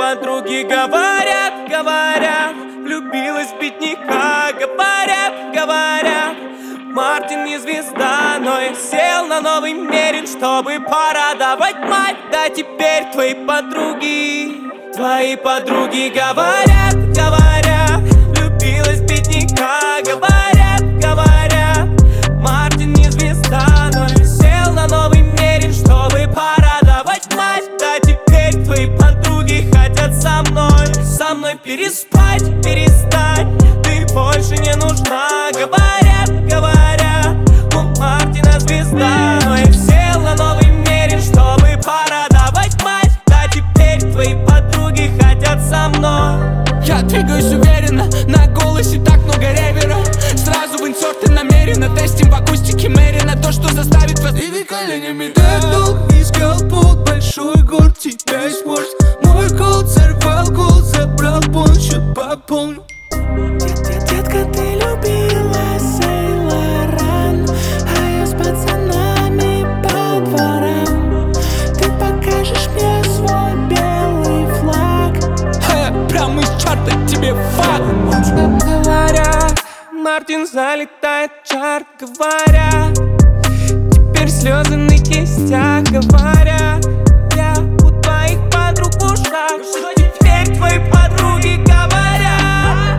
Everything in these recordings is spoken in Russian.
подруги говорят, влюбилась в бедняка. Говорят, Мартин не звезда, но я сел на новый Мерин, чтобы порадовать мать. Да теперь твои подруги говорят, влюбилась в бедняка. Говорят, Мартин не звезда, но я сел на новый Мерин, чтобы порадовать мать. Да теперь твои подруги хотят со мной перестать. Ты больше не нужна. Говорят, у Мартина звезда, но я сел на новый Мерин, чтобы порадовать мать. Да теперь твои подруги хотят со мной. Я двигаюсь уверенно, на голосе так много ревера. Сразу в инсерты намеренно, тестим в акустике Мерина. То, что заставит вас двигать коленями. Так долго искал путь, большой город, тебя испортит. Мой голод сорвал гол, забрал счет пополню. Детка, ты любила Сейлоран, а я с пацанами по дворам. Ты покажешь мне свой белый флаг. Прямо из чарта тебе факт. Говорят, Мартин залетает в чарт. Говорят, теперь слезы на кистях. Говорят, я у твоих подруг в ушах, что теперь твои подруги говорят,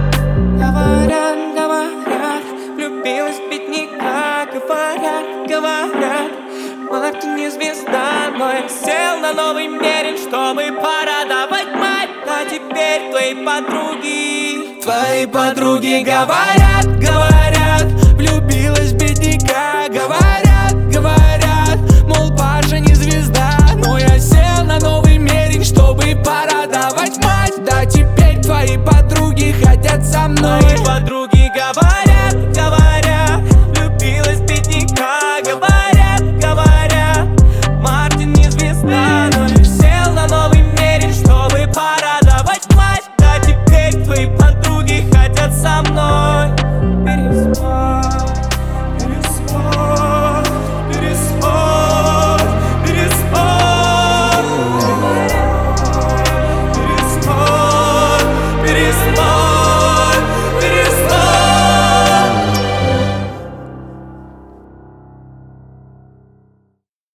влюбилась в бедняка. Говорят, Мартин не звезда, но я сел на новый Мерин, чтобы порадовать мать. А теперь твои подруги говорят,